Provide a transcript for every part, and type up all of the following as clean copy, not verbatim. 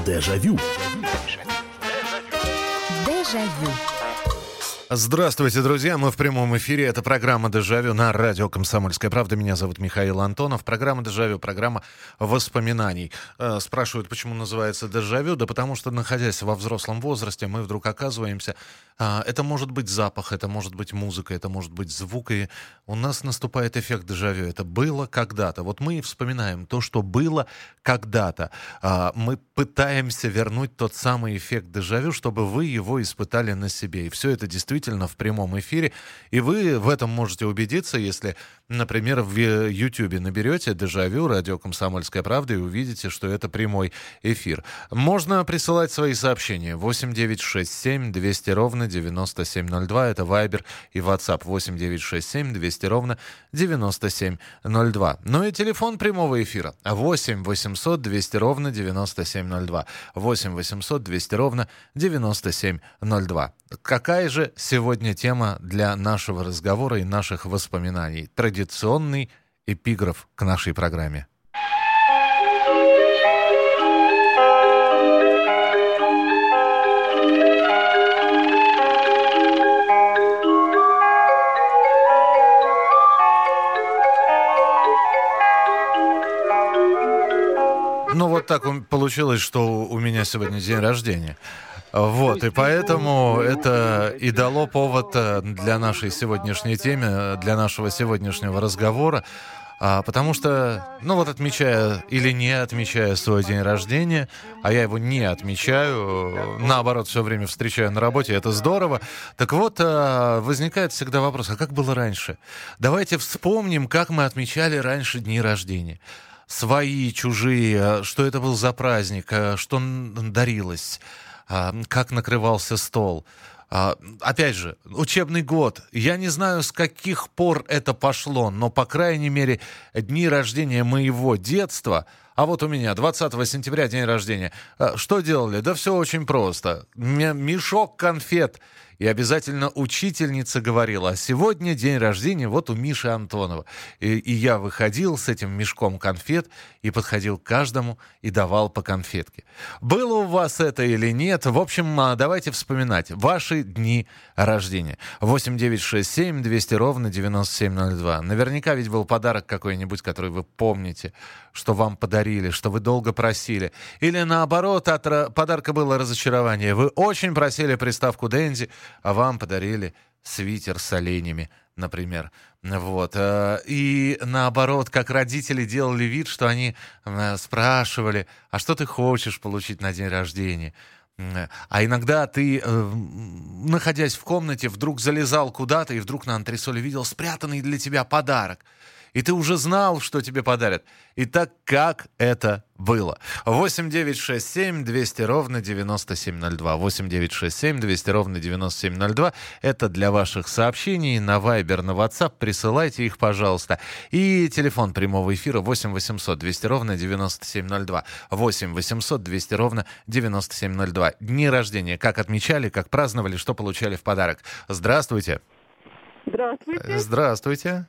Дежавю. Дежавю. Здравствуйте, друзья. Мы в прямом эфире. Это программа «Дежавю» на радио «Комсомольская правда». Меня зовут Михаил Антонов. Программа «Дежавю», программа воспоминаний. Спрашивают, почему называется «Дежавю». Да потому что, находясь во взрослом возрасте, мы вдруг оказываемся... Это может быть запах, это может быть музыка, это может быть звук. И у нас наступает эффект дежавю. Это было когда-то. Вот мы и вспоминаем то, что было когда-то. Мы пытаемся вернуть тот самый эффект дежавю, чтобы вы его испытали на себе. И все это действительно в прямом эфире. И вы в этом можете убедиться, если, например, в Ютьюбе наберете «Дежавю», радио «Комсомольская правда» и увидите, что это прямой эфир. Можно присылать свои сообщения. 8 200 ровно 9702. Это Viber и WhatsApp. 8 200 ровно 9702. Ну и телефон прямого эфира. 8 200 ровно 9702. 8 200 ровно 9702. Какая же сегодня тема для нашего разговора и наших воспоминаний? Традиционный эпиграф к нашей программе. Ну, вот так получилось, что у меня сегодня день рождения. Вот, и поэтому это и дало повод для нашей сегодняшней темы, для нашего сегодняшнего разговора. Потому что, ну вот отмечая или не отмечая свой день рождения, а я его не отмечаю, наоборот, все время встречаю на работе, это здорово. Так вот, возникает всегда вопрос, а как было раньше? Давайте вспомним, как мы отмечали раньше дни рождения. Свои, чужие, что это был за праздник, что дарилось, как накрывался стол. Опять же, учебный год. Я не знаю, с каких пор это пошло, но, по крайней мере, дни рождения моего детства... А вот у меня 20 сентября день рождения. Что делали? Да все очень просто. Мешок конфет. И обязательно учительница говорила, а сегодня день рождения вот у Миши Антонова. И я выходил с этим мешком конфет и подходил к каждому и давал по конфетке. Было у вас это или нет? В общем, давайте вспоминать ваши дни рождения. 8 967 200 ровно 9702. Наверняка ведь был подарок какой-нибудь, который вы помните, что вам подарили, что вы долго просили. Или наоборот, от подарка было разочарование. Вы очень просили приставку «Дэнди», а вам подарили свитер с оленями, например. Вот. И наоборот, как родители делали вид, что они спрашивали, а что ты хочешь получить на день рождения? А иногда ты, находясь в комнате, вдруг залезал куда-то и вдруг на антресоле видел спрятанный для тебя подарок. И ты уже знал, что тебе подарят. Итак, как это было? 8 967 200 ровно 9702. 8 967 200 ровно 9702. Это для ваших сообщений на Viber, на WhatsApp. Присылайте их, пожалуйста. И телефон прямого эфира 8 800 200 ровно 9702. 8 800 200 ровно 9702. Дни рождения. Как отмечали, как праздновали, что получали в подарок. Здравствуйте. Здравствуйте. Здравствуйте.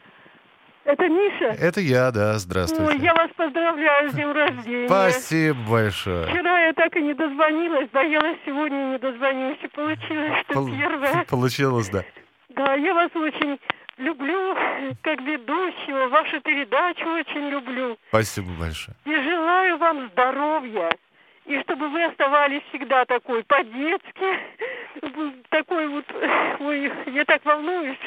Это Миша? Это я, да, здравствуйте. Ой, я вас поздравляю с днем рождения. Спасибо большое. Вчера я так и не дозвонилась, боялась, сегодня не дозвонюсь. И получилось, что первое. Получилось, да. Да, я вас очень люблю, как ведущего, вашу передачу очень люблю. Спасибо большое. И желаю вам здоровья. И чтобы вы оставались всегда такой, по-детски. Такой вот, ой, я так волнуюсь.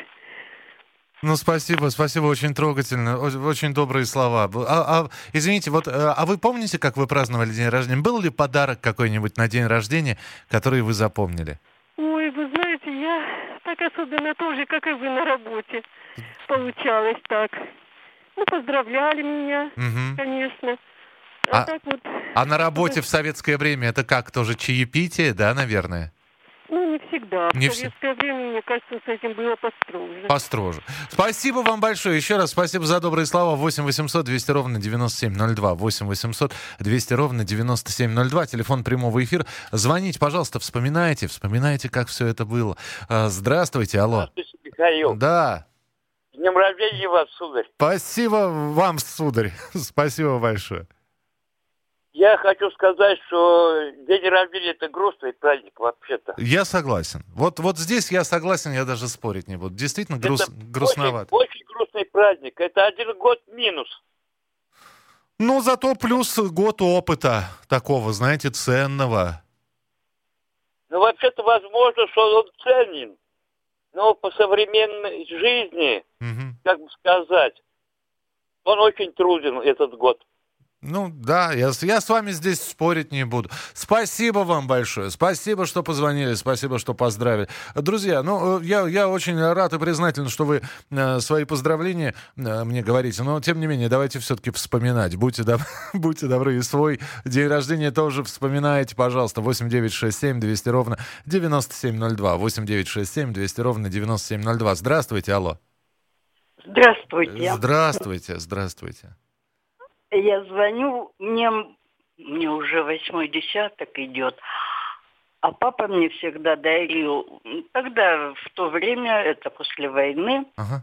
Ну, спасибо, очень трогательно, очень добрые слова. Извините, а вы помните, как вы праздновали день рождения? Был ли подарок какой-нибудь на день рождения, который вы запомнили? Ой, вы знаете, я так особенно тоже, как и вы на работе. Получалось так. Ну, поздравляли меня, конечно. Так вот. А на работе в советское время это как, тоже чаепитие, да, наверное? Ну, не всегда. Не в советское время, мне кажется, с этим было построже. Построже. Спасибо вам большое. Еще раз спасибо за добрые слова. 8 800 200 ровно 9702. 8 800 200 ровно 9702. Телефон прямого эфира. Звоните, пожалуйста, вспоминайте, как все это было. Здравствуйте, алло. Здравствуйте, Михаил. Да. С днем рождения вас, сударь. Спасибо вам, сударь. Спасибо большое. Я хочу сказать, что день рождения — это грустный праздник вообще-то. Я согласен. Вот здесь я согласен, я даже спорить не буду. Действительно грустновато. Очень грустный праздник. Это 1 год минус. Ну, зато плюс год опыта такого, знаете, ценного. Ну, вообще-то, возможно, что он ценен. Но по современной жизни, как бы сказать, он очень труден, этот год. Ну, да, я с вами здесь спорить не буду. Спасибо вам большое. Спасибо, что позвонили. Спасибо, что поздравили. Друзья, ну, я очень рад и признателен, что вы свои поздравления мне говорите. Но, тем не менее, давайте все-таки вспоминать. Будьте добры, и свой день рождения тоже вспоминайте, пожалуйста. 8 9 6 7 200 ровно 9702. 8 9 6 7 200 ровно 9702. Здравствуйте, алло. Здравствуйте. Здравствуйте. Я звоню, мне уже 8-й десяток идет, а папа мне всегда дарил, тогда в то время, это после войны,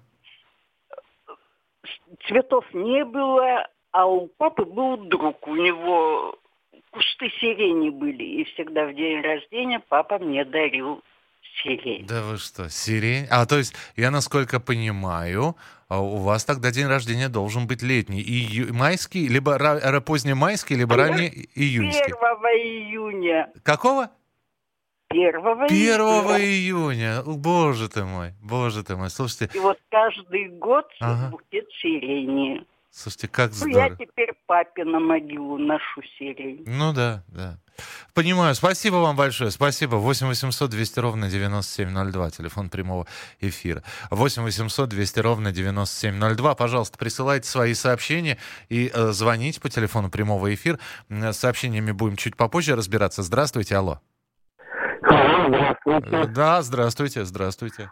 цветов не было, а у папы был друг, у него кусты сирени были, и всегда в день рождения папа мне дарил сирень. Да вы что, сирень? То есть, я насколько понимаю, у вас тогда день рождения должен быть летний. И майский, либо позднемайский, либо ранний июньский. 1 июня. Какого? 1 июня. Боже ты мой. Слушайте. И вот каждый год букет сирени. Слушайте, как здорово. Я теперь папе на могилу ношу сирень. Ну да. Понимаю. Спасибо вам большое. Спасибо. 8 800 200 ровно 9702. Телефон прямого эфира. 8 800 200 ровно 9702. Пожалуйста, присылайте свои сообщения и звоните по телефону прямого эфира. С сообщениями будем чуть попозже разбираться. Здравствуйте, алло. Здравствуйте. Да, здравствуйте.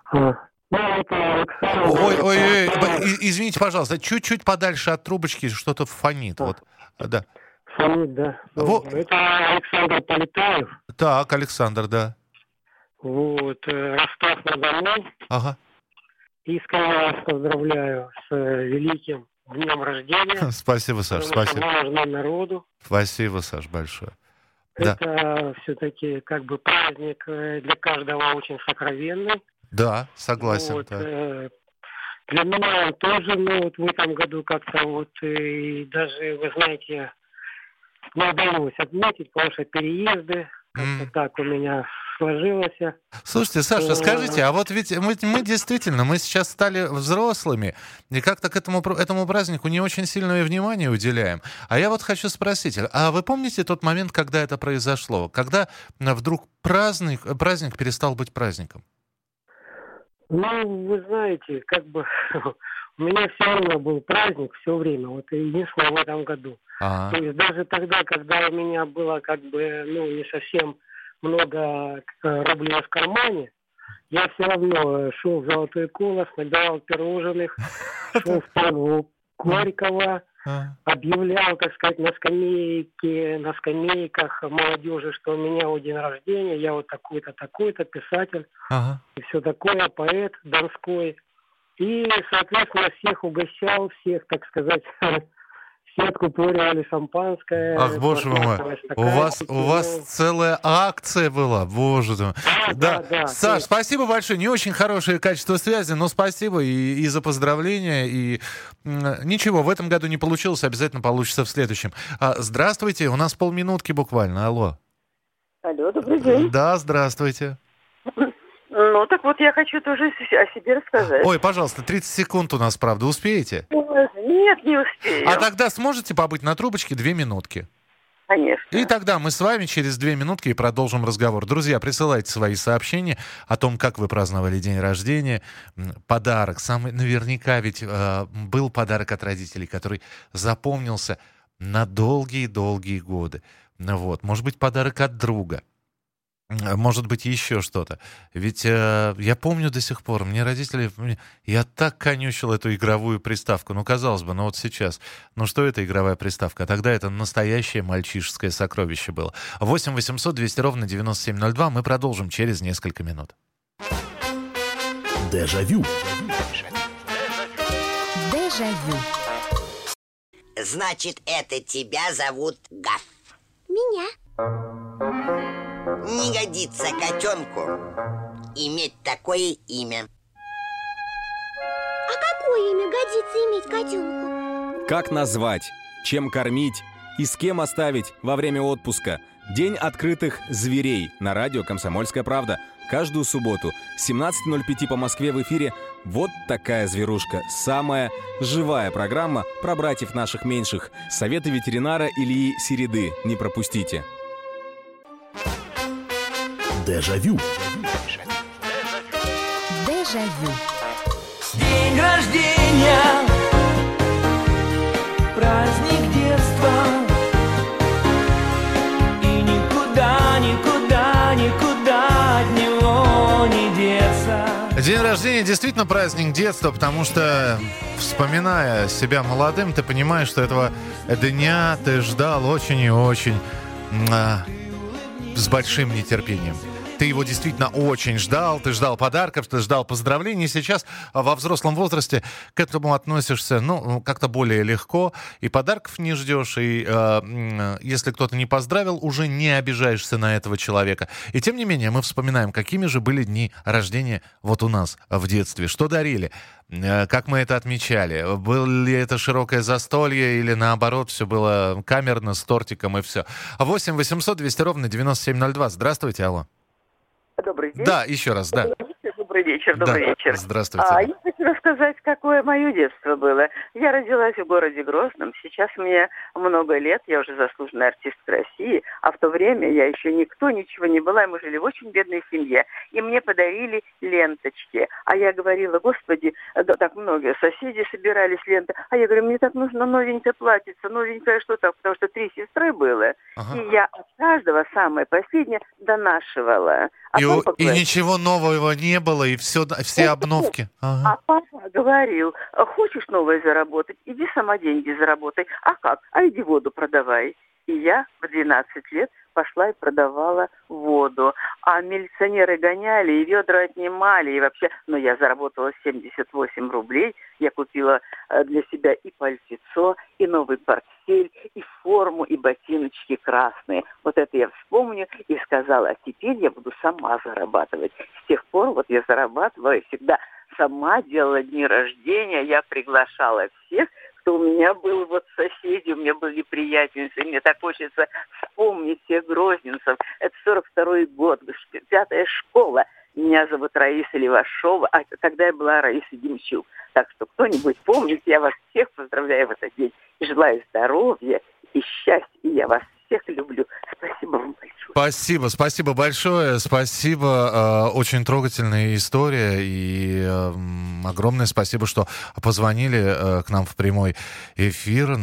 Ой, извините, пожалуйста, чуть-чуть подальше от трубочки что-то фонит. Вот, да. Фонит, да. Это Александр Полетаев. Так, Александр, да. Вот, Ростов-на-Дону. Ага. Искренне вас поздравляю с великим днем рождения. Спасибо, Саш, спасибо. Важно народу. Спасибо, Саш, большое. Это все-таки как бы праздник для каждого очень сокровенный. Да, согласен. Вот, для меня он тоже, в этом году как-то и даже, вы знаете, не удалось отметить, потому что переезды, как-то так у меня сложилось. Слушайте, Саша, скажите, а вот ведь мы действительно, мы сейчас стали взрослыми, и как-то к этому празднику не очень сильное внимание уделяем. А я вот хочу спросить, а вы помните тот момент, когда это произошло? Когда вдруг праздник перестал быть праздником? Вы знаете, как бы у меня все равно был праздник все время, вот единственное в этом году. То есть даже тогда, когда у меня было как бы, не совсем много рублей в кармане, я все равно шел в Золотой Колос, набирал пирожных, шел в Павлу Горького, объявлял, так сказать, на скамейках молодежи, что у меня день рождения, я вот такой-то писатель, и все такое, поэт Донской. И, соответственно, всех угощал, всех, так сказать, все откупоривали шампанское. Ах, боже мой, у вас целая акция была, боже мой. Да. Саш, спасибо большое, не очень хорошее качество связи, но спасибо и за поздравления, и ничего, в этом году не получилось, обязательно получится в следующем. Здравствуйте, у нас полминутки буквально, алло. Алло, добрый день. Да, здравствуйте. Так вот я хочу тоже о себе рассказать. Ой, пожалуйста, 30 секунд у нас, правда, успеете? Нет, не успею. А тогда сможете побыть на трубочке 2 минутки? Конечно. И тогда мы с вами через 2 минутки и продолжим разговор. Друзья, присылайте свои сообщения о том, как вы праздновали день рождения. Подарок. Самый наверняка ведь был подарок от родителей, который запомнился на долгие-долгие годы. Может быть, подарок от друга. Может быть, еще что-то. Ведь я помню до сих пор, мне родители... Я так конючил эту игровую приставку. Казалось бы, вот сейчас. Что это игровая приставка? А тогда это настоящее мальчишеское сокровище было. 8 800 200 ровно 9702. Мы продолжим через несколько минут. Дежавю. Значит, это тебя зовут Гаф. меня. Не годится котенку иметь такое имя. А какое имя годится иметь котенку? Как назвать, чем кормить и с кем оставить во время отпуска? День открытых зверей на радио «Комсомольская правда». Каждую субботу с 17:05 по Москве в эфире «Вот такая зверушка». Самая живая программа про братьев наших меньших. Советы ветеринара Ильи Середы. Не пропустите. Дежавю. Дежавю. День рождения, праздник детства, и никуда, никуда, никуда от него не деться. День рождения действительно праздник детства, потому что, вспоминая себя молодым, ты понимаешь, что этого дня ты ждал очень и очень с большим нетерпением. Ты его действительно очень ждал, ты ждал подарков, ты ждал поздравлений. Сейчас во взрослом возрасте к этому относишься, как-то более легко. И подарков не ждешь, и если кто-то не поздравил, уже не обижаешься на этого человека. И тем не менее, мы вспоминаем, какими же были дни рождения вот у нас в детстве. Что дарили? Как мы это отмечали? Было ли это широкое застолье или наоборот все было камерно, с тортиком и все? 8 800 200 ровно 9702. Здравствуйте, алло. Добрый день. Да, еще раз, да. Добрый вечер, добрый вечер. Здравствуйте. Я хочу рассказать, какое мое детство было. Я родилась в городе Грозном. Сейчас мне много лет, я уже заслуженная артистка России, а в то время я еще никто, ничего не была, и мы жили в очень бедной семье. И мне подарили ленточки. А я говорила, господи, да, так многие соседи собирались ленты. А я говорю, мне так нужно новенькое платьице, новенькое что-то, потому что 3 сестры было. Ага. И я от каждого самое последнее донашивала. И ничего нового не было, и все обновки. Ага. А папа говорил, хочешь новое заработать, иди сама деньги заработай. А как? А иди воду продавай. И я в 12 лет пошла и продавала воду. А милиционеры гоняли, и ведра отнимали, и вообще... Но я заработала 78 рублей. Я купила для себя и пальтецо, и новый портфель, и форму, и ботиночки красные. Вот это я вспомню и сказала, а теперь я буду сама зарабатывать. С тех пор вот я зарабатываю, всегда сама делала дни рождения, я приглашала всех, что у меня был вот соседи, у меня были приятельницы, мне так хочется вспомнить всех грозненцев. Это 42-й год, 5-я школа. Меня зовут Раиса Левашова, а тогда я была Раиса Демчук. Так что кто-нибудь помнит, я вас всех поздравляю в этот день. И желаю здоровья и счастья, и я вас всех люблю. Спасибо вам большое. Спасибо большое, спасибо. Очень трогательная история, и огромное спасибо, что позвонили к нам в прямой эфир.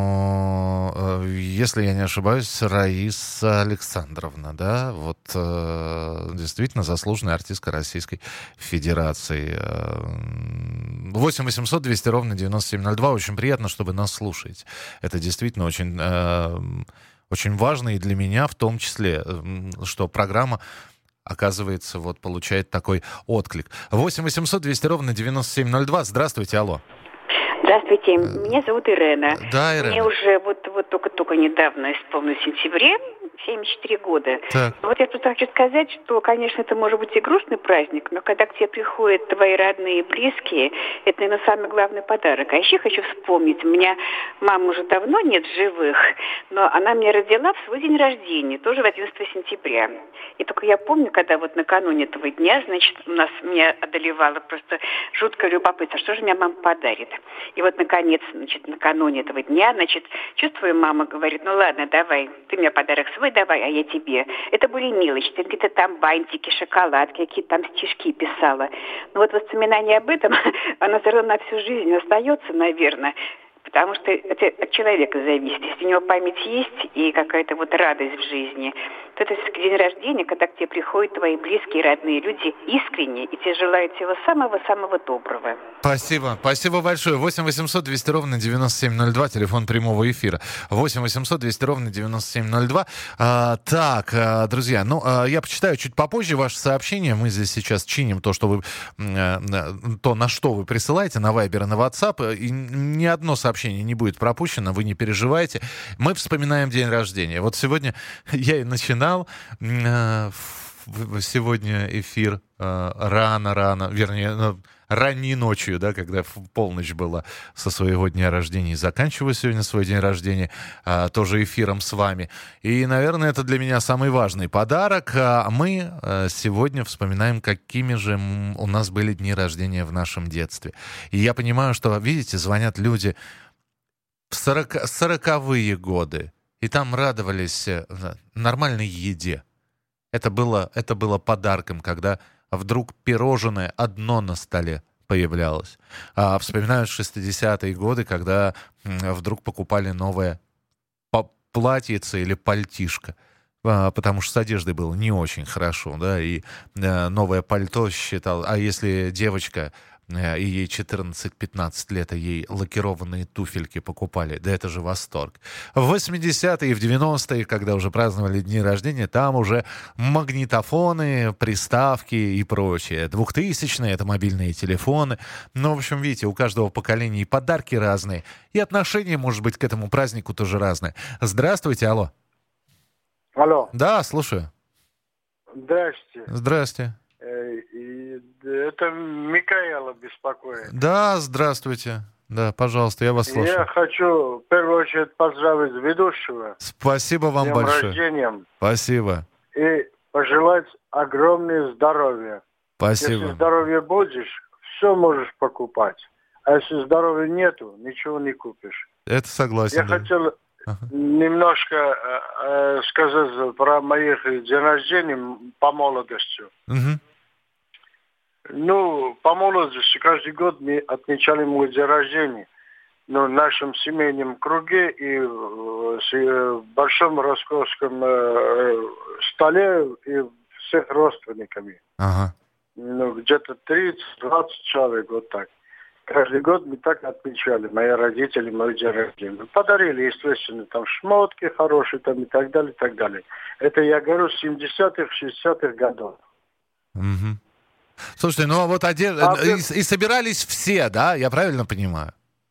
Но, если я не ошибаюсь, Раиса Александровна, да, вот действительно заслуженная артистка Российской Федерации. 8 800 200 ровно 9702. Очень приятно, что вы нас слушаете. Это действительно очень важно и для меня в том числе, что программа, оказывается, вот получает такой отклик. 8 800 200 ровно 9702. Здравствуйте, алло. Здравствуйте, меня зовут Ирена. Да, Ирена. Мне уже вот только недавно исполнилось в сентябре 74 года. Так. Вот я тут хочу сказать, что, конечно, это может быть и грустный праздник, но когда к тебе приходят твои родные и близкие, это, наверное, самый главный подарок. А еще хочу вспомнить, у меня мама уже давно нет в живых, но она меня родила в свой день рождения, тоже в 11 сентября. И только я помню, когда вот накануне этого дня, значит, меня одолевало просто жуткое любопытство, что же мне мама подарит. И вот, наконец, значит, накануне этого дня, значит, чувствую, мама говорит, ну ладно, давай, ты мне подарок свой давай, а я тебе. Это были мелочи, какие-то там бантики, шоколадки, какие-то там стишки писала. Но вот воспоминание об этом, оно все равно на всю жизнь остается, наверное. Потому что это от человека зависит. Если у него память есть и какая-то вот радость в жизни, то это день рождения, когда к тебе приходят твои близкие, родные люди искренне и тебе желают всего самого-самого доброго. Спасибо. Спасибо большое. 8 800 200 ровно 9702, телефон прямого эфира. 8 800 200 ровно 9702. Так, друзья, я почитаю чуть попозже ваше сообщение. Мы здесь сейчас чиним то, что вы, то, на что вы присылаете, на Viber и на WhatsApp. И ни одно сообщение сообщение не будет пропущено, вы не переживайте. Мы вспоминаем день рождения. Вот сегодня я и начинал сегодня эфир рано, вернее, ранней ночью, да, когда полночь была со своего дня рождения. И заканчиваю сегодня свой день рождения тоже эфиром с вами. И, наверное, это для меня самый важный подарок. Мы сегодня вспоминаем, какими же у нас были дни рождения в нашем детстве. И я понимаю, что, видите, звонят люди в 40-е годы, и там радовались нормальной еде. Это было подарком, когда вдруг пирожное одно на столе появлялось. Вспоминают 60-е годы, когда вдруг покупали новое платьице или пальтишко, потому что с одеждой было не очень хорошо, да, и новое пальто считал, а если девочка, и ей 14-15 лет, а ей лакированные туфельки покупали. Да это же восторг. В 80-е и в 90-е, когда уже праздновали дни рождения, там уже магнитофоны, приставки и прочее. 2000-е — это мобильные телефоны. Ну, в общем, видите, у каждого поколения и подарки разные, и отношение, может быть, к этому празднику тоже разное. Здравствуйте, алло. Алло. Да, слушаю. Здрасте. Здрасте. Это Микаэла беспокоит. Да, здравствуйте. Да, пожалуйста, я вас слушаю. Я хочу в первую очередь поздравить ведущего. Спасибо вам с днем большое. рождением. Спасибо. И пожелать огромное здоровья. Спасибо. Если здоровье будешь, все можешь покупать. А если здоровья нету, ничего не купишь. Это согласен. Я хотел немножко сказать про моих день рождения по молодости. Угу. Ну, по молодости каждый год мы отмечали мой день рождения. Но в нашем семейном круге и в большом ростовском столе и всех родственниками. Ага. Ну, где-то 30-20 человек, вот так. Каждый год мы так отмечали, мои родители, мой день рождения. Подарили, естественно, там шмотки хорошие там, и так далее, и так далее. Это я говорю с 70-х, 60-х годов. Угу. Слушайте, ну а вот и собирались все, да? Я правильно понимаю?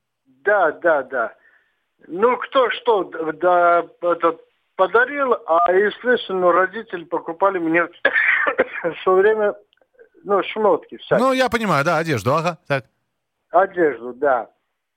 Да. Ну, кто что подарил, а, естественно, родители покупали мне все время, ну, шмотки всякие. Ну, я понимаю, да, одежду, ага, так. Одежду, да.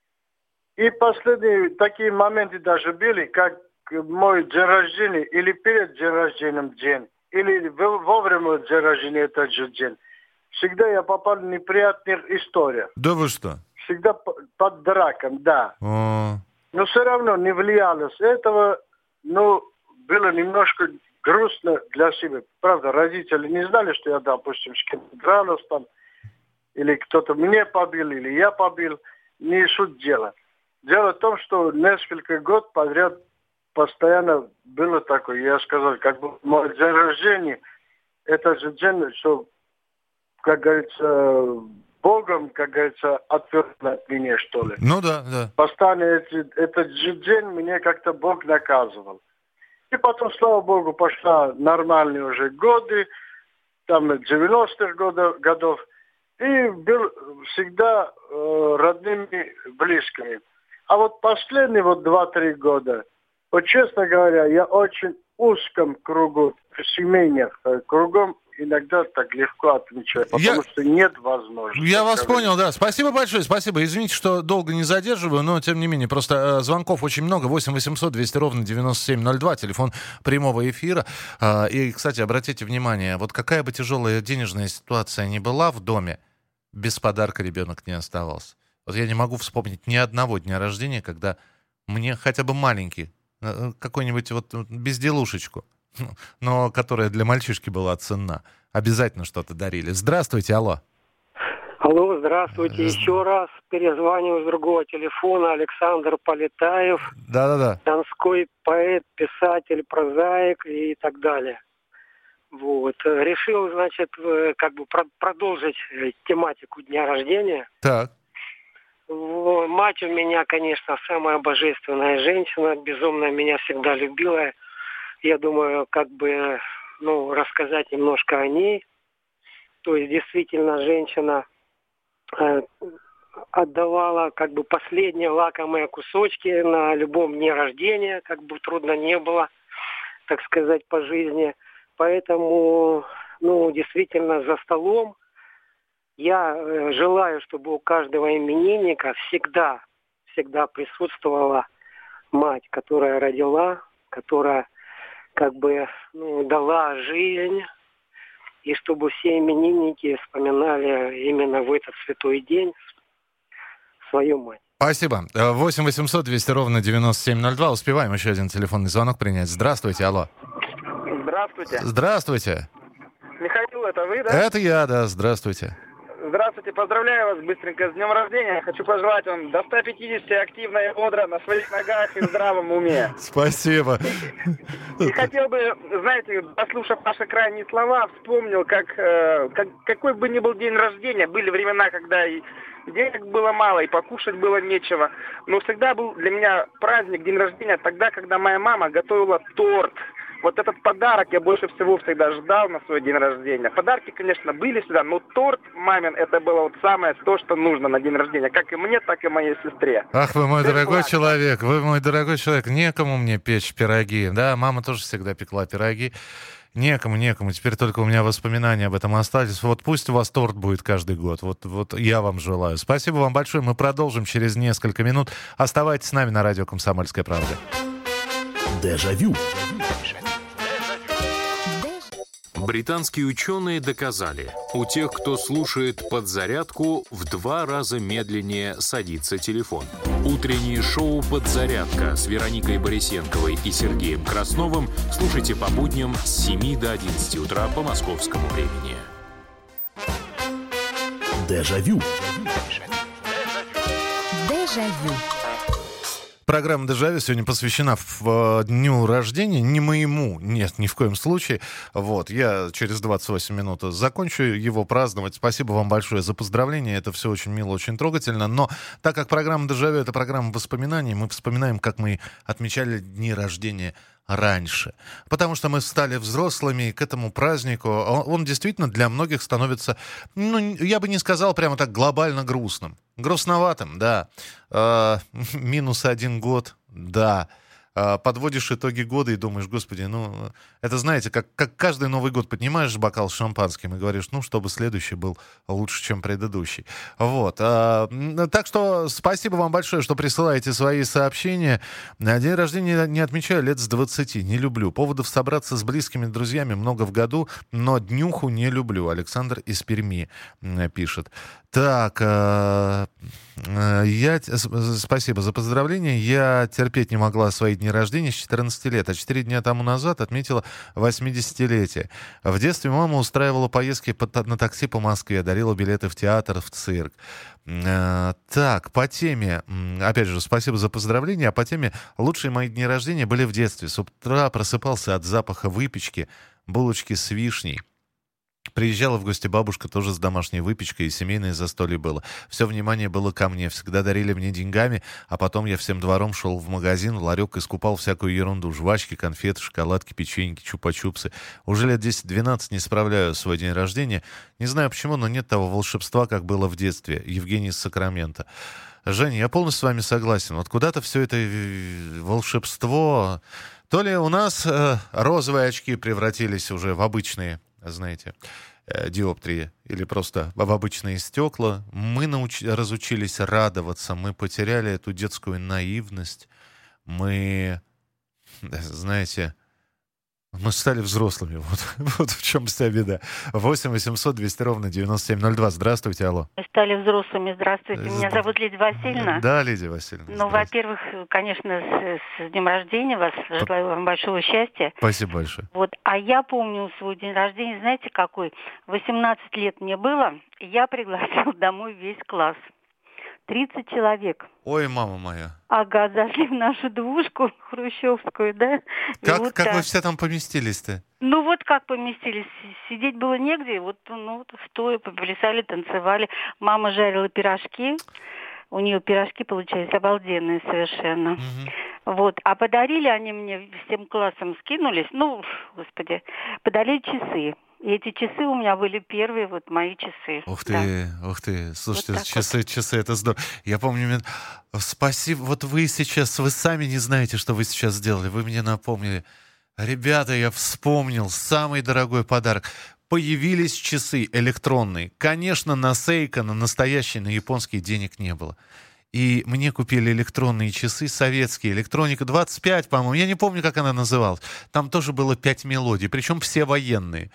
И последние такие моменты даже были, как мой день рождения, или перед день рождения день, или вовремя день рождения этот же день. Всегда я попал в неприятных историях. Да вы что? Всегда под драком, да. Но все равно не влияло с этого, ну, было немножко грустно для себя. Правда, родители не знали, что я, допустим, с кем-то дралась там, или кто-то мне побил, или я побил. Не суть дела. Дело в том, что несколько год подряд постоянно было такое. Я сказал, как бы мой день рождения, это же день, что, как говорится, Богом, как говорится, отвернут от меня, что ли. Ну да. Постоянно этот же день мне как-то Бог наказывал. И потом, слава Богу, пошла нормальные уже годы, там 90-х годов, и был всегда родными, близкими. А вот последние 2-3 года, вот честно говоря, я очень узком кругу, в семейных кругом, иногда так легко отмечаю, потому что нет возможности. Я вас понял, да. Спасибо большое, спасибо. Извините, что долго не задерживаю, но тем не менее, просто звонков очень много. 8 800 200 ровно 9702, телефон прямого эфира. И, кстати, обратите внимание, вот какая бы тяжелая денежная ситуация ни была в доме, без подарка ребенок не оставался. Вот я не могу вспомнить ни одного дня рождения, когда мне хотя бы маленький, какой-нибудь вот безделушечку, но которая для мальчишки была ценна. Обязательно что-то дарили. Здравствуйте, алло. Алло, здравствуйте. Еще раз перезваниваю с другого телефона. Александр Полетаев. Да. Донской поэт, писатель, прозаик и так далее. Вот. Решил, значит, как бы продолжить тематику дня рождения. Так. Мать у меня, конечно, самая божественная женщина, безумно меня всегда любила. Я думаю, как бы, рассказать немножко о ней. То есть, действительно, женщина отдавала как бы последние лакомые кусочки на любом дне рождения, как бы трудно не было, так сказать, по жизни. Поэтому, действительно, за столом я желаю, чтобы у каждого именинника всегда присутствовала мать, которая родила, которая как бы дала жизнь, и чтобы все именинники вспоминали именно в этот святой день свою мать. Спасибо. 8 800 200 ровно 9702. Успеваем еще один телефонный звонок принять. Здравствуйте, алло. Здравствуйте. Здравствуйте. Михаил, это вы, да? Это я, да. Здравствуйте. Здравствуйте, поздравляю вас быстренько с днем рождения. Хочу пожелать вам до 150 активно и бодро, на своих ногах и в здравом уме. Спасибо. И хотел бы, знаете, послушав ваши крайние слова, вспомнил, какой бы ни был день рождения, были времена, когда и денег было мало, и покушать было нечего. Но всегда был для меня праздник, день рождения, тогда, когда моя мама готовила торт. Вот этот подарок я больше всего всегда ждал на свой день рождения. Подарки, конечно, были всегда, но торт мамин, это было вот самое то, что нужно на день рождения. Как и мне, так и моей сестре. Ах, вы мой дорогой человек, некому мне печь пироги. Да, мама тоже всегда пекла пироги. Некому. Теперь только у меня воспоминания об этом остались. Вот пусть у вас торт будет каждый год. Вот я вам желаю. Спасибо вам большое. Мы продолжим через несколько минут. Оставайтесь с нами на радио «Комсомольская правда». Дежавю. Британские ученые доказали, у тех, кто слушает «Подзарядку», в 2 раза медленнее садится телефон. Утреннее шоу «Подзарядка» с Вероникой Борисенковой и Сергеем Красновым слушайте по будням с 7 до 11 утра по московскому времени. Дежавю. Дежавю. Программа «Дежавю» сегодня посвящена дню рождения, не моему, нет, ни в коем случае. Вот, я через 28 минут закончу его праздновать. Спасибо вам большое за поздравления, это все очень мило, очень трогательно. Но так как программа «Дежавю» — это программа воспоминаний, мы вспоминаем, как мы отмечали дни рождения раньше. Потому что мы стали взрослыми, и к этому празднику он действительно для многих становится, я бы не сказал прямо так глобально грустным. Грустноватым, да. Минус 1 год, да. Подводишь итоги года и думаешь, господи, это, знаете, как каждый Новый год поднимаешь бокал с шампанским и говоришь, чтобы следующий был лучше, чем предыдущий. Вот. Так что спасибо вам большое, что присылаете свои сообщения. День рождения не отмечаю лет с 20, не люблю. Поводов собраться с близкими друзьями много в году, но днюху не люблю. Александр из Перми пишет. Так, спасибо за поздравления. Я терпеть не могла свои дни рождения с 14 лет, а 4 дня тому назад отметила 80-летие. В детстве мама устраивала поездки на такси по Москве, дарила билеты в театр, в цирк. Так, по теме, опять же, спасибо за поздравления, а по теме лучшие мои дни рождения были в детстве. С утра просыпался от запаха выпечки, булочки с вишней. Приезжала в гости бабушка тоже с домашней выпечкой, и семейное застолье было. Все внимание было ко мне, всегда дарили мне деньгами, а потом я всем двором шел в магазин, в ларек и скупал всякую ерунду. Жвачки, конфеты, шоколадки, печеньки, чупа-чупсы. Уже лет 10-12 не справляю свой день рождения. Не знаю почему, но нет того волшебства, как было в детстве. Евгений из Сакрамента. Женя, я полностью с вами согласен. Вот куда-то все это волшебство... То ли у нас розовые очки превратились уже в обычные, знаете, диоптрии, или просто в обычные стекла. Мы разучились радоваться, мы потеряли эту детскую наивность. Мы, знаете, мы стали взрослыми. Вот в чем вся беда. 8 800 200 ровно 9702. Здравствуйте, алло. Мы стали взрослыми. Здравствуйте. Меня зовут Лидия Васильевна. Да, Лидия Васильевна. Во-первых, конечно, с днем рождения вас. Желаю вам большого счастья. Спасибо большое. Вот. А я помню свой день рождения, знаете, какой? 18 лет мне было, и я пригласила домой весь класс. 30 человек. Ой, мама моя. Ага, зашли в нашу двушку хрущевскую, да? Как вы все там поместились-то? Как поместились. Сидеть было негде, стоя, поплясали, танцевали. Мама жарила пирожки. У нее пирожки получались обалденные совершенно. А подарили они мне, всем классом скинулись, подарили часы. И эти часы у меня были первые, вот мои часы. Ух ты, ух ты. Слушайте, вот часы, это здорово. Я помню, спасибо. Вот вы сами не знаете, что вы сейчас сделали. Вы мне напомнили. Ребята, я вспомнил самый дорогой подарок. Появились часы электронные. Конечно, на Seiko, на настоящие, на японские денег не было. И мне купили электронные часы, советские, электроника 25, по-моему, я не помню, как она называлась. Там тоже было 5 мелодий, причем все военные.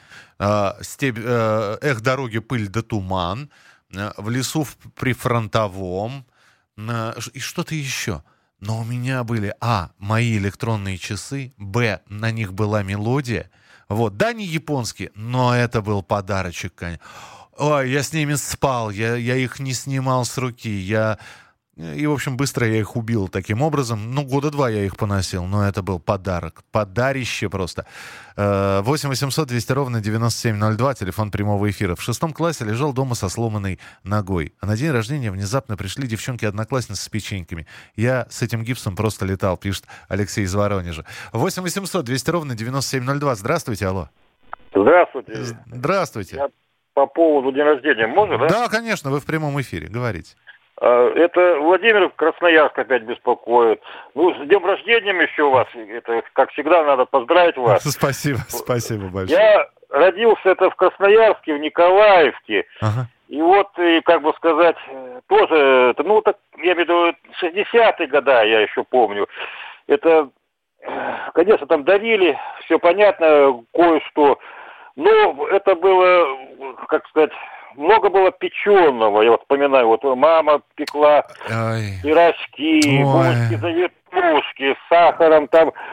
«Эх, дороги, пыль да туман», «В лесу прифронтовом» и что-то еще. Но у меня были, мои электронные часы, на них была мелодия. Вот, да, не японские, но это был подарочек, конечно. Ой, я с ними спал, я их не снимал с руки, И, в общем, быстро я их убил таким образом. 2 года я их поносил, но это был подарок. Подарище просто. 8 800 200 ровно 9702, телефон прямого эфира. В 6 классе лежал дома со сломанной ногой. А на день рождения внезапно пришли девчонки-одноклассницы с печеньками. Я с этим гипсом просто летал, пишет Алексей из Воронежа. 8 800 200 ровно 9702. Здравствуйте, алло. Здравствуйте. Здравствуйте. Я по поводу дня рождения, можно, да? Да, конечно, вы в прямом эфире, говорите. Это Владимир, Красноярск опять беспокоит. С днем рождения еще вас. Это, как всегда, надо поздравить вас. Спасибо большое. Я родился в Красноярске, в Николаевке. Ага. И как бы сказать, тоже, я имею в виду, 60-е годы, я еще помню. Это, конечно, там дарили, все понятно, кое-что. Но это было, как сказать... Много было печеного. Я вспоминаю, мама пекла пирожки, булочки, завитушки с сахаром,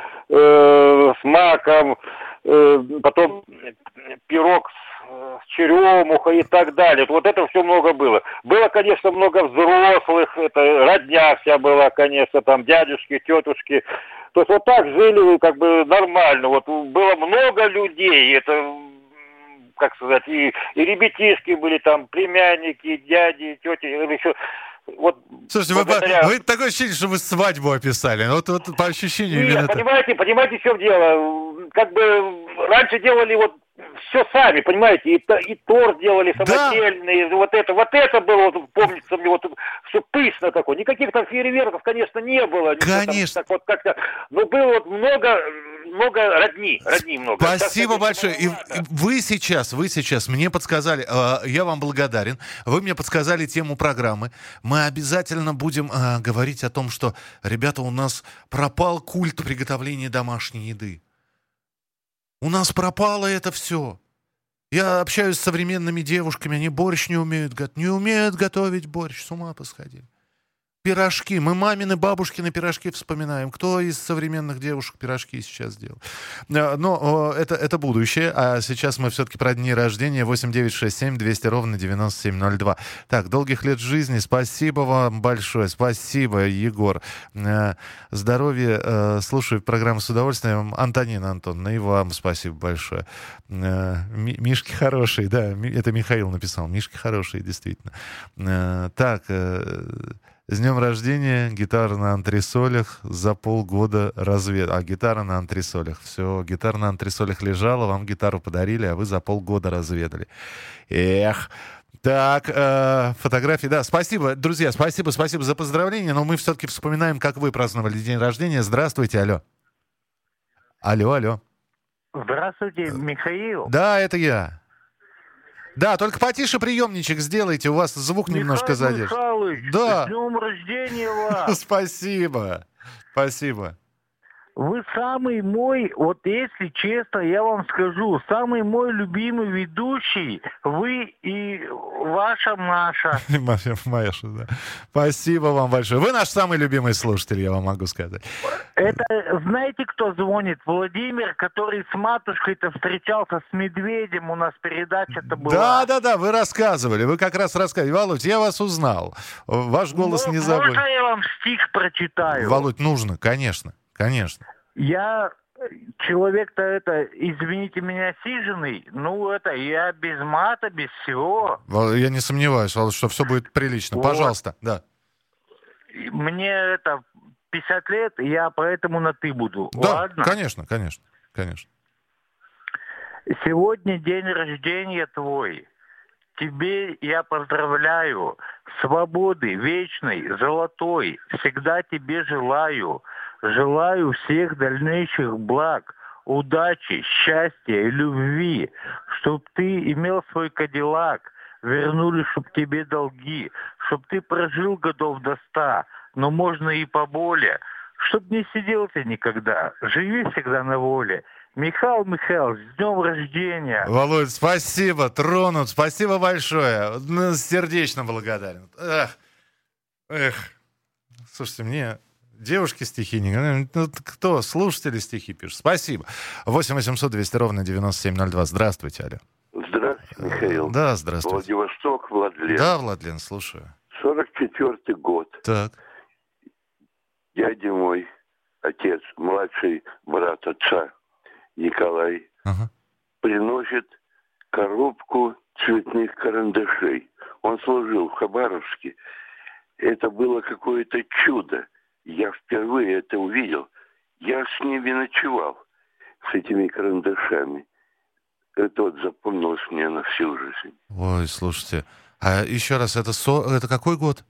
с маком, потом пирог с черемухой и так далее. Вот это все много было. Было, конечно, много взрослых, это родня вся была, конечно, там дядюшки, тетушки. То есть так жили как бы нормально. Было много людей, это... как сказать, и ребятишки были там, племянники, дяди, тети, еще... Слушайте, вы такое ощущение, что вы свадьбу описали. Вот по ощущению именно понимаете, в чем дело? Как бы раньше делали все сами, понимаете, и торт делали самодельный, да. Это было, помнится мне, все пышно такое. Никаких там фейерверков, конечно, не было. Конечно. Там, как-то, но было много родни много. Спасибо большое. И вы сейчас мне подсказали, я вам благодарен, вы мне подсказали тему программы. Мы обязательно будем говорить о том, что, ребята, у нас пропал культ приготовления домашней еды. У нас пропало это все. Я общаюсь с современными девушками, они борщ не умеют готовить борщ, с ума посходили. Пирожки. Мы мамины, бабушкины пирожки вспоминаем. Кто из современных девушек пирожки сейчас делал? Но это будущее. А сейчас мы все-таки про дни рождения. 8967 200 ровно 9702. Так, долгих лет жизни. Спасибо вам большое. Спасибо, Егор. Здоровья. Слушаю программу с удовольствием. Антонина Антоновна, и вам спасибо большое. Мишки хорошие, да. Это Михаил написал. Мишки хорошие, действительно. Так... С днем рождения, гитара на антресолях, за полгода гитара на антресолях. Все, гитара на антресолях лежала, вам гитару подарили, а вы за полгода разведали. Эх. Так, фотографии, да. Спасибо, друзья, спасибо за поздравления, но мы все-таки вспоминаем, как вы праздновали день рождения. Здравствуйте, алло. Алло. Здравствуйте, Михаил. Да, это я. Да, только потише приемничек сделайте, у вас звук немножко задержан. Михайлович, да. С днем рождения вас! Спасибо. Вы самый мой, если честно, я вам скажу, самый мой любимый ведущий, вы и ваша Маша. Маша, да. Спасибо вам большое. Вы наш самый любимый слушатель, я вам могу сказать. Это, знаете, кто звонит? Владимир, который с матушкой-то встречался с медведем, у нас передача-то была. Да, вы рассказывали, вы как раз рассказывали. Володь, я вас узнал. Ваш голос не забыл. Можно я вам стих прочитаю? Володь, нужно, конечно. Я человек-то извините меня, сиженный, я без мата, без всего. Я не сомневаюсь, Володь, что все будет прилично. Пожалуйста, да. Мне 50 лет, я поэтому на «ты» буду. Да, ладно? конечно. Сегодня день рождения твой. Тебе я поздравляю. Свободы вечной, золотой. Всегда тебе желаю. Желаю всех дальнейших благ, удачи, счастья и любви. Чтоб ты имел свой кадиллак. Вернули, чтоб тебе долги. Чтоб ты прожил годов до 100. Но можно и поболее. Чтоб не сидел ты никогда. Живи всегда на воле. Михаил Михайлович, с днем рождения! Володь, спасибо, тронут, спасибо большое. Сердечно благодарен. Эх. Слушайте, мне девушки стихи не... Кто? Слушатели стихи пишут. Спасибо. 8 800 200 ровно 9702. Здравствуйте, алло. Здравствуйте, Михаил. Да, здравствуйте. Владивосток, Владлен. Да, Владлен, слушаю. 44-й год. Так. Дядя мой, отец, младший брат отца, Николай, приносит коробку цветных карандашей. Он служил в Хабаровске. Это было какое-то чудо. Я впервые это увидел. Я с ними ночевал, с этими карандашами. Это вот запомнилось мне на всю жизнь. Ой, слушайте. А еще раз, это какой год?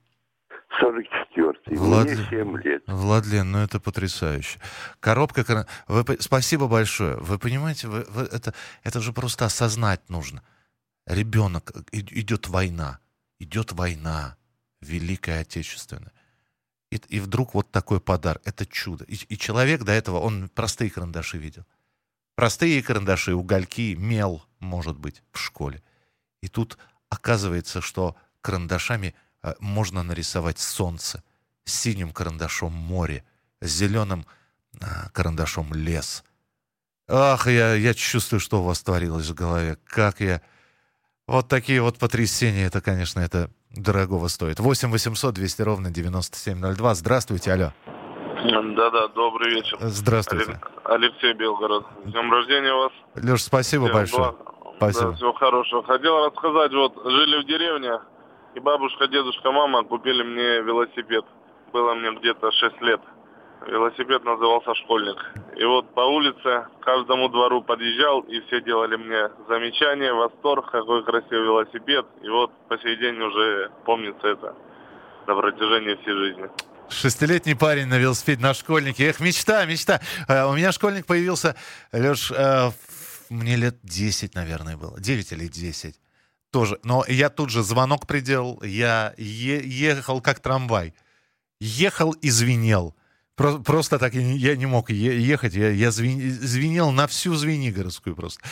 44-й. Мне 7 лет. Владлен, ну это потрясающе. Коробка... Спасибо большое. Вы понимаете, это же просто осознать нужно. Ребенок, идет война. Идет война. Великая Отечественная. И вдруг вот такой подарок. Это чудо. И человек до этого, он простые карандаши видел. Простые карандаши, угольки, мел, может быть, в школе. И тут оказывается, что карандашами можно нарисовать солнце, с синим карандашом море, с зеленым карандашом лес. Ах, я чувствую, что у вас творилось в голове. Как я... Вот такие вот потрясения, это, конечно, это дорогого стоит. 8 800 200 ровно 9702. Здравствуйте, алло. Да-да, добрый вечер. Здравствуйте. Алексей, Белгород. С днем рождения вас. Леш, спасибо большое. Спасибо. Да, всего хорошего. Хотел рассказать, вот жили в деревне, и бабушка, дедушка, мама купили мне велосипед. Было мне где-то 6 лет. Велосипед назывался «Школьник». И вот по улице к каждому двору подъезжал, и все делали мне замечания, восторг, какой красивый велосипед. И вот по сей день уже помнится это на протяжении всей жизни. 6-летний парень на велосипеде, на «Школьнике». Эх, мечта. У меня «Школьник» появился, Леш, мне лет 10, наверное, было. 9 или 10. Тоже. Но я тут же звонок приделал. Я ехал как трамвай. Ехал и звенел. Просто так я не мог ехать. Я звенел на всю Звенигородскую просто.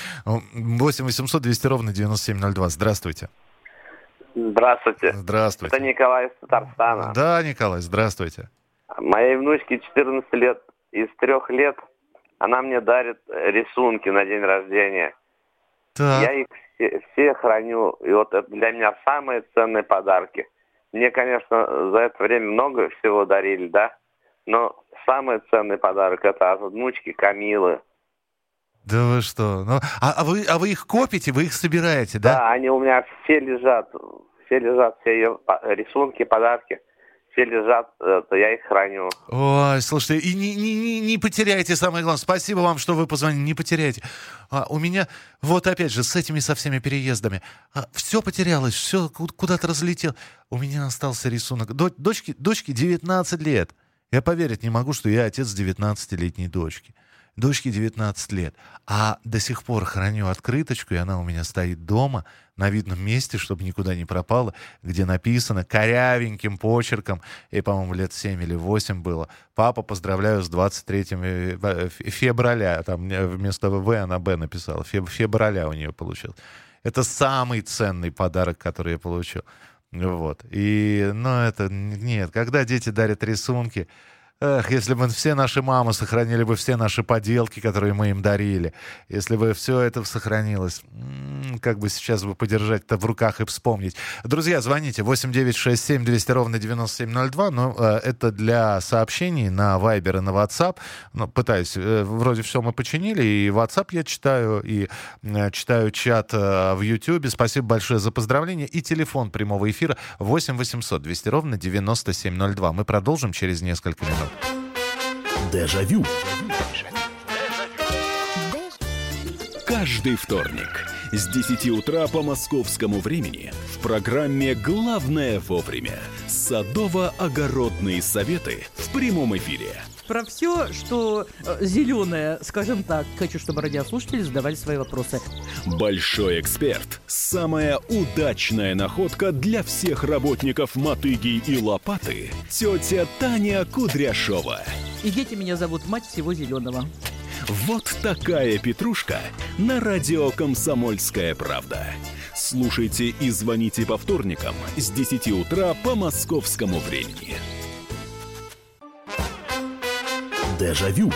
8 800 200 ровно 9702. Здравствуйте. Здравствуйте. Здравствуйте. Это Николай из Татарстана. Да, Николай, здравствуйте. Моей внучке 14 лет. Из 3 лет она мне дарит рисунки на день рождения. Так. Я их все храню. И вот это для меня самые ценные подарки. Мне, конечно, за это время много всего дарили, да? Но самый ценный подарок — это от внучки Камилы. Да вы что? Ну, а вы их копите, вы их собираете, да? Да, они у меня все лежат, все ее рисунки, подарки, все лежат, я их храню. Ой, слушайте, и не потеряйте, самое главное. Спасибо вам, что вы позвонили, не потеряйте. У меня, вот опять же, с этими со всеми переездами, все потерялось, все куда-то разлетело. У меня остался рисунок. Дочке 19 лет. Я поверить не могу, что я отец 19-летней дочки. Дочке 19 лет. А до сих пор храню открыточку, и она у меня стоит дома на видном месте, чтобы никуда не пропала, где написано корявеньким почерком, и, по-моему, лет 7 или 8 было: «Папа, поздравляю с 23 февраля». Там вместо «В» она «Б» написала. Февраля у нее получилось. Это самый ценный подарок, который я получил. Вот. И, это нет. Когда дети дарят рисунки, если бы все наши мамы сохранили бы все наши поделки, которые мы им дарили, если бы все это сохранилось, как бы сейчас бы подержать это в руках и вспомнить. Друзья, звоните 8 9 6 7 200 ровно 9702. Но это для сообщений на Viber и на WhatsApp. Пытаюсь, вроде все мы починили, и WhatsApp я читаю, и читаю чат в YouTube. Спасибо большое за поздравления. И телефон прямого эфира 8 800 200 ровно 9702. Мы продолжим через несколько минут. Дежавю. каждый вторник с 10 утра по московскому времени в программе «Главное вовремя» садово-огородные советы в прямом эфире. Про все, что зеленое, скажем так. Хочу, чтобы радиослушатели задавали свои вопросы. Большой эксперт. Самая удачная находка для всех работников мотыги и лопаты. Тетя Таня Кудряшова. И дети меня зовут мать всего зеленого. Вот такая петрушка на радио «Комсомольская правда». Слушайте и звоните по вторникам с 10 утра по московскому времени. Дежавю.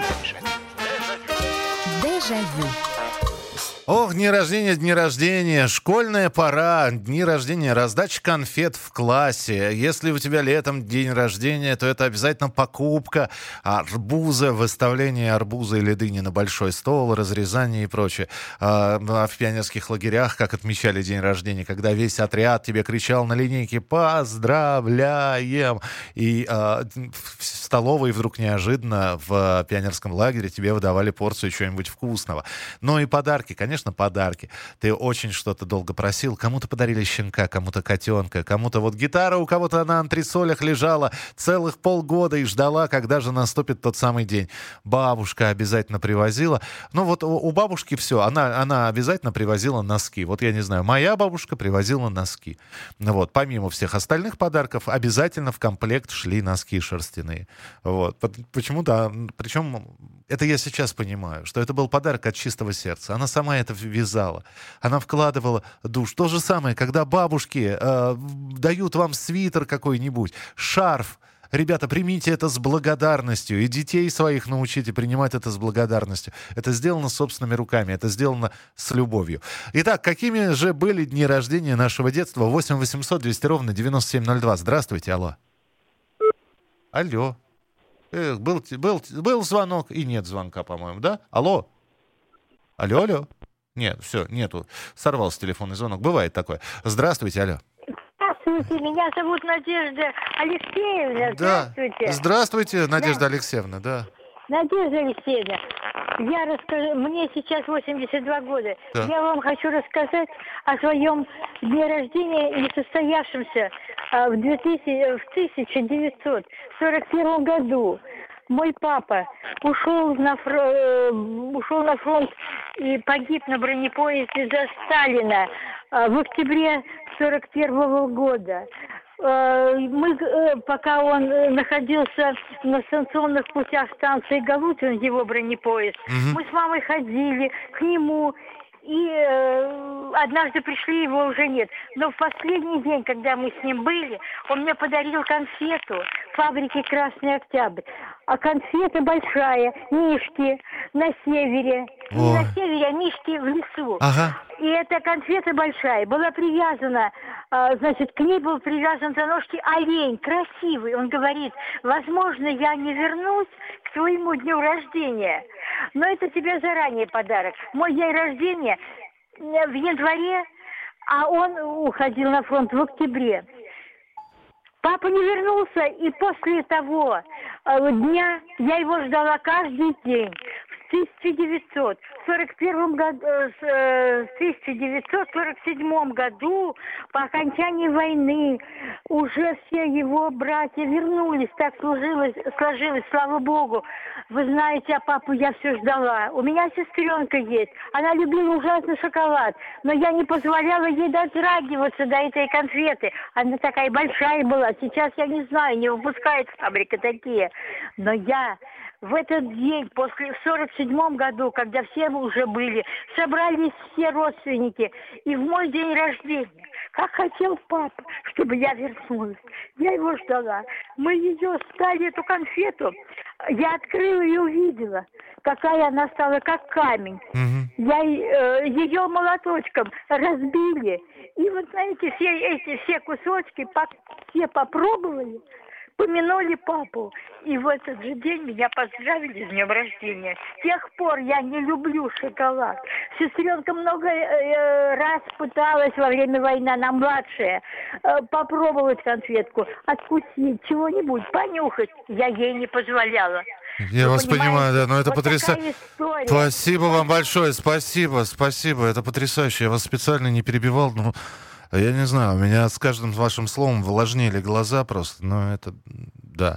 Дежавю. Ох, дни рождения, школьная пора, дни рождения, раздача конфет в классе. Если у тебя летом день рождения, то это обязательно покупка арбуза, выставление арбуза или дыни на большой стол, разрезание и прочее. А в пионерских лагерях, как отмечали день рождения, когда весь отряд тебе кричал на линейке «Поздравляем!» И в столовой вдруг неожиданно в пионерском лагере тебе выдавали порцию чего-нибудь вкусного. Ну и подарки, конечно, подарки. Ты очень что-то долго просил. Кому-то подарили щенка, кому-то котенка, кому-то вот гитара у кого-то на антресолях лежала целых полгода и ждала, когда же наступит тот самый день. Бабушка обязательно привозила. Ну вот у бабушки все. Она обязательно привозила носки. Вот я не знаю, моя бабушка привозила носки. Вот. Помимо всех остальных подарков, обязательно в комплект шли носки шерстяные. Вот. Почему-то, причем это я сейчас понимаю, что это был подарок от чистого сердца. Она сама это вязала. Она вкладывала душ. То же самое, когда бабушки дают вам свитер какой-нибудь, шарф. Ребята, примите это с благодарностью. И детей своих научите принимать это с благодарностью. Это сделано собственными руками. Это сделано с любовью. Итак, какими же были дни рождения нашего детства? 8 800 200 ровно 9702. Здравствуйте, алло. Алло. Был звонок и нет звонка, по-моему, да? Алло. Алло. Нет, все, нету. Сорвался телефонный звонок. Бывает такое. Здравствуйте, алло. Здравствуйте, меня зовут Надежда Алексеевна. Здравствуйте. Да. Здравствуйте, Надежда Алексеевна, да. Надежда Алексеевна, я расскажу, мне сейчас 82 года. Да. Я вам хочу рассказать о своем дне рождения, несостоявшемся в 1941 году. Мой папа ушел на фронт и погиб на бронепоезде за Сталина в октябре 1941 года. Пока он находился на станционных путях станции Галутин, его бронепоезд, мы с мамой ходили к нему. И однажды пришли, его уже нет. Но в последний день, когда мы с ним были, он мне подарил конфету фабрики «Красный Октябрь». А конфета большая, мишки на севере. Не на севере, а мишки в лесу. Ага. И эта конфета большая была привязана, значит, к ней был привязан за ножки олень, красивый. Он говорит, возможно, я не вернусь к твоему дню рождения, но это тебе заранее подарок. Мой день рождения в январе, а он уходил на фронт в октябре. Папа не вернулся, и после того дня я его ждала каждый день. В 1947 году, по окончании войны, уже все его братья вернулись. Так сложилось, слава богу. Вы знаете, а папу я все ждала. У меня сестренка есть. Она любила ужасно шоколад. Но я не позволяла ей дотрагиваться до этой конфеты. Она такая большая была. Сейчас я не знаю, не выпускает фабрика такие. Но я... В этот день, в 1947 году, когда все мы уже были, собрались все родственники. И в мой день рождения, как хотел папа, чтобы я вернулась. Я его ждала. Мы ее стали, эту конфету. Я открыла и увидела, какая она стала, как камень. Ее молоточком разбили. И вот, знаете, все кусочки, все попробовали. Помянули папу. И в этот же день меня поздравили с днем рождения. С тех пор я не люблю шоколад. Сестренка много раз пыталась во время войны, она младшая, попробовать конфетку, откусить, чего-нибудь, понюхать. Я ей не позволяла. Я вас понимаю, да, но это вот потрясающе. История. Спасибо вам большое, спасибо, это потрясающе. Я вас специально не перебивал, но я не знаю, у меня с каждым вашим словом влажнели глаза просто, но это, да.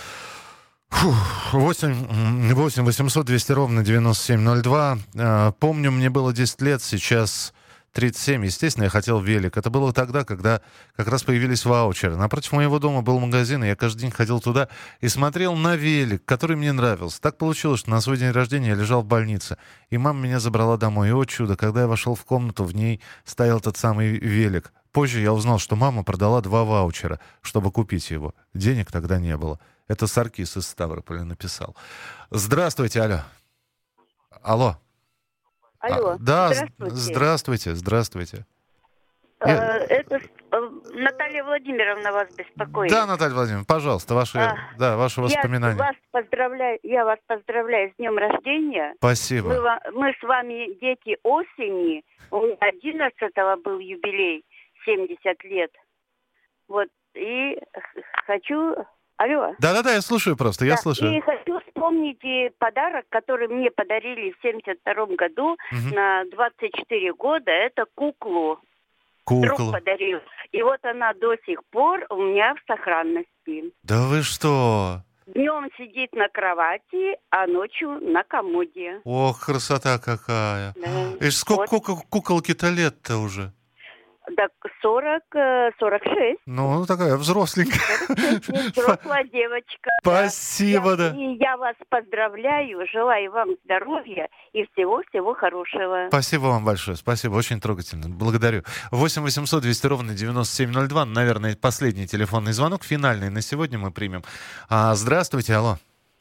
8 800 200 ровно 9702. Помню, мне было 10 лет, сейчас 37. Естественно, я хотел велик. Это было тогда, когда как раз появились ваучеры. Напротив моего дома был магазин, и я каждый день ходил туда и смотрел на велик, который мне нравился. Так получилось, что на свой день рождения я лежал в больнице, и мама меня забрала домой. И, о чудо, когда я вошел в комнату, в ней стоял тот самый велик. Позже я узнал, что мама продала 2 ваучера, чтобы купить его. Денег тогда не было. Это Саркис из Ставрополя написал. Здравствуйте, алло. Алло. Алло, да, здравствуйте. Здравствуйте. Это Наталья Владимировна вас беспокоит. Да, Наталья Владимировна, пожалуйста, ваши воспоминания. Я вас поздравляю с днем рождения. Спасибо. Мы с вами дети осени. У меня 11-го был юбилей, 70 лет. Вот, и хочу... Алло. Да, я слушаю просто, я слушаю. И хочу вспомнить подарок, который мне подарили в 72-м году на 24 года. Это куклу. Друг подарил. И вот она до сих пор у меня в сохранности. Да вы что? Днем сидит на кровати, а ночью на комоде. Ох, красота какая. Да. И сколько куколки-то лет-то уже? Так, 46. Ну, такая взросленькая. Взрослая девочка. Спасибо, да. И я вас поздравляю, желаю вам здоровья и всего-всего хорошего. Спасибо вам большое, спасибо, очень трогательно, благодарю. 8 800 200 ровно 9702, наверное, последний телефонный звонок, финальный на сегодня мы примем. Здравствуйте, алло.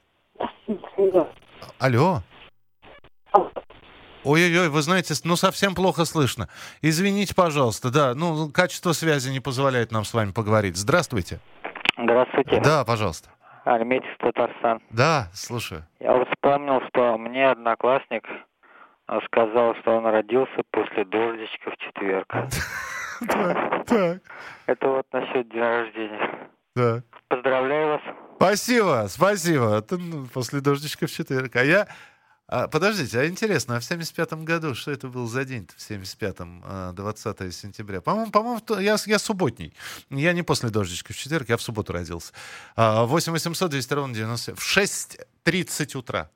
Алло. Ой-ой-ой, вы знаете, совсем плохо слышно. Извините, пожалуйста, да, качество связи не позволяет нам с вами поговорить. Здравствуйте. Здравствуйте. Да, пожалуйста. Альметьев, Татарстан. Да, слушаю. Я вот вспомнил, что мне одноклассник сказал, что он родился после дождичка в четверг. Так. Это вот насчет дня рождения. Да. Поздравляю вас. Спасибо. После дождичка в четверг. Подождите, интересно, в 75-м году, что это был за день-то в 75-м, 20 сентября? По-моему, я субботний. Я не после дождичка в четверг, я в субботу родился. 8 800 200 ровно 90 в 6:30 утра.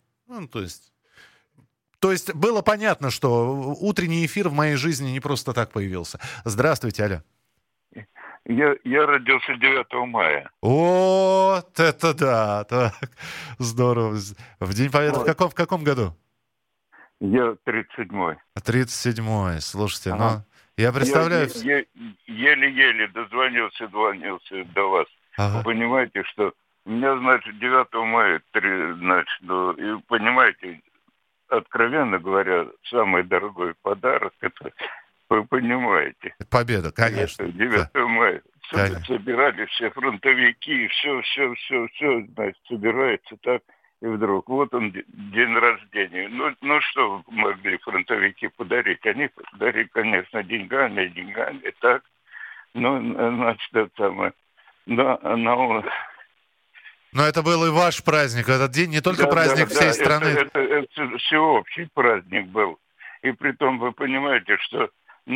То есть было понятно, что утренний эфир в моей жизни не просто так появился. Здравствуйте, алло. Я родился 9 мая. Вот это да! Так, здорово. В День Победы в каком году? Я 37-й. 37-й, слушайте, я представляю... Я еле-еле дозвонился до вас. Вы понимаете, что у меня, 9 мая, и понимаете, откровенно говоря, самый дорогой подарок — это... Вы понимаете. Победа, конечно. 9 мая. Собирали все фронтовики, все, собирается так. И вдруг, вот он, день рождения. Ну что могли фронтовики подарить? Они подарили, конечно, деньгами, так. Это самое. Но это был и ваш праздник. Этот день не только праздник всей страны. Это всеобщий праздник был. И при том, вы понимаете, что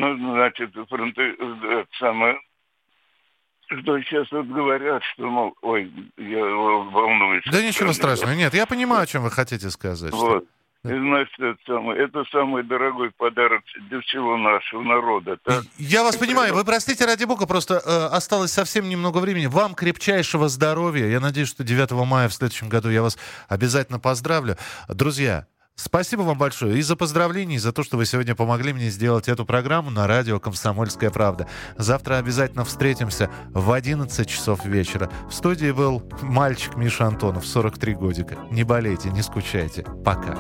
что сейчас вот говорят, что, я волнуюсь. Да ничего страшного, нет, я понимаю, о чем вы хотите сказать. Вот, это самый дорогой подарок для всего нашего народа. Так? Я вас понимаю, вы простите, ради бога, просто осталось совсем немного времени. Вам крепчайшего здоровья, я надеюсь, что 9 мая в следующем году я вас обязательно поздравлю. Друзья, спасибо вам большое и за поздравления, и за то, что вы сегодня помогли мне сделать эту программу на радио «Комсомольская правда». Завтра обязательно встретимся в 11 часов вечера. В студии был мальчик Миша Антонов, 43 годика. Не болейте, не скучайте. Пока.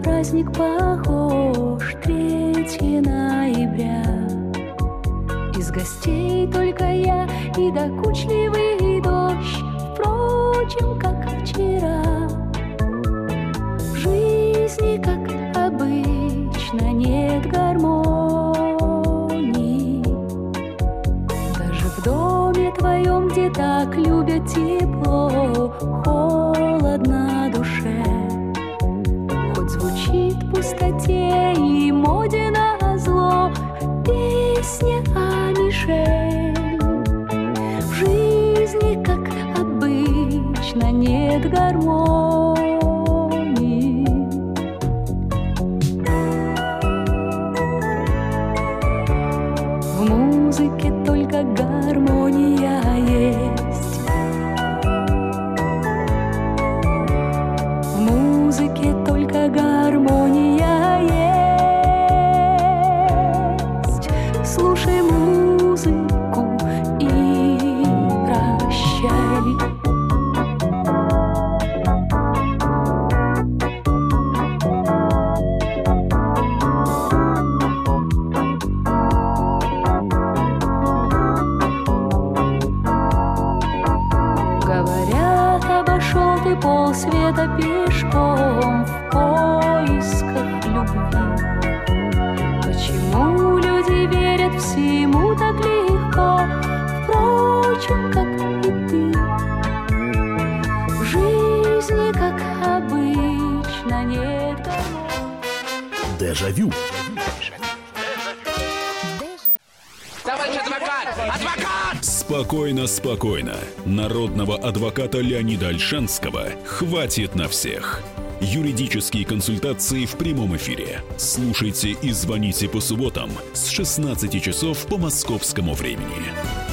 Похож 3 ноября. Из гостей только я и докучливый дождь, впрочем, как вчера. В жизни, как обычно, нет гармонии. Даже в доме твоем, где так любят тепло, холодно душе. Хоть звучит в пустоте и моде на зло песня о Мишель. В жизни, как обычно, нет гармонии. В музыке только гармония есть. В музыке только гармония есть. Слушай музыку и прощай. Говорят, обошел ты полсвета пешком в поисках любви. Почему люди верят всему так легко, впрочем, как и ты? В жизни, как обычно, нет гармонии. Дежавю. Товарищ адвокат! Адвокат! Спокойно, спокойно. Народного адвоката Леонида Ольшанского хватит на всех. Юридические консультации в прямом эфире. Слушайте и звоните по субботам с 16 часов по московскому времени.